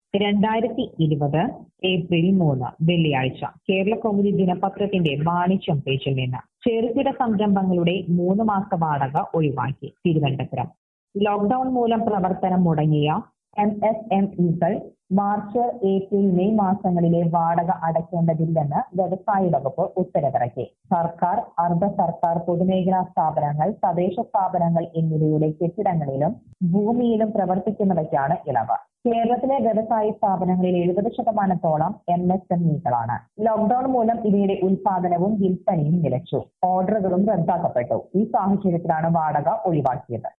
2020 April 3 വെള്ളിയാഴ്ച കേരളകൗമുദി ദിനപത്രത്തിന്റെ വാണിജ്യം പേജിൽ നിന്ന് ചെറുകിട സംരംഭങ്ങളുടെ 3 മാസ വാടക ഒഴിവാക്കി. തിരുവനന്തപുരം. ലോക്ഡൌൺ മൂലം പ്രവർത്തനം മുടങ്ങിയ MSMEകൾ മാർച്ച്, ഏപ്രിൽ, മെയ് മാസങ്ങളിലെ വാടക അടയ്ക്കേണ്ടതില്ലെന്ന് വ്യവസായ വകുപ്പ് ഉത്തരവിറക്കി. സർക്കാർ, അർദ്ധ സർക്കാർ, പൊതുമേഖലാ സ്ഥാപനങ്ങൾ, തദ്ദേശ സ്ഥാപനങ്ങൾ എന്നിവയുടെ കെട്ടിടങ്ങളിലും ഭൂമിയിലും പ്രവർത്തിക്കുന്നവയ്ക്കാണ് ഇളവ്. കേരളത്തിലെ വ്യവസായ സ്ഥാപനങ്ങളിൽ 70% MSMEകളാണ്. ലോക്ഡൌൺ മൂലം ഇവയുടെ ഉൽപാദനവും വിൽപ്പനയും നിലച്ചു. ഓർഡറുകളും റദ്ദാക്കപ്പെട്ടു. ഈ സാഹചര്യത്തിലാണ് വാടക ഒഴിവാക്കിയത്.